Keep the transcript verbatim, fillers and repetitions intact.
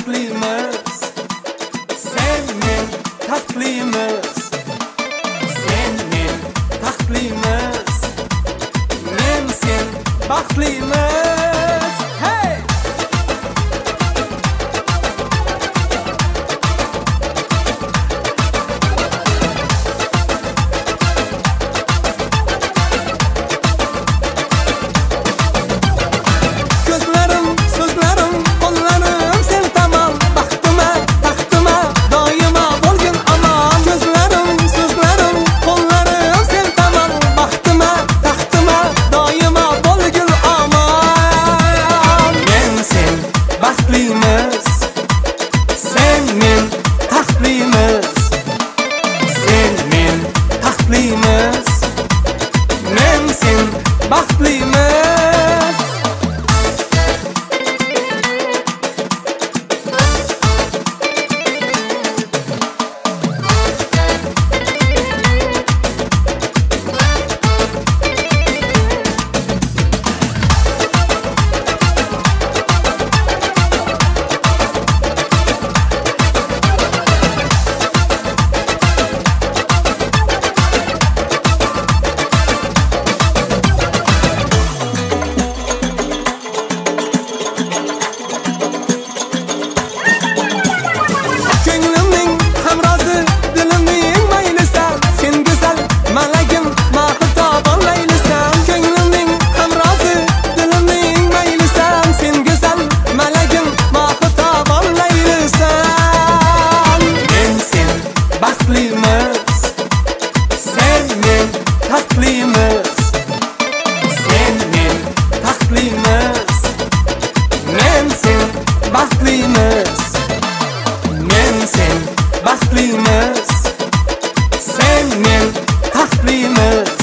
taxtlimiz. Sen men taxtlimiz. Sen men taxtlimiz. Men sen baxtlimiz. Hey! Sen men taxtlimiz. Sen men taxtlimiz. Men sen baxtlimiz. Sen men taxtlimiz. Sen men taxtlimiz. Men sen baxtlimiz. Men sen baxtlimiz. Sen men taxtlimiz.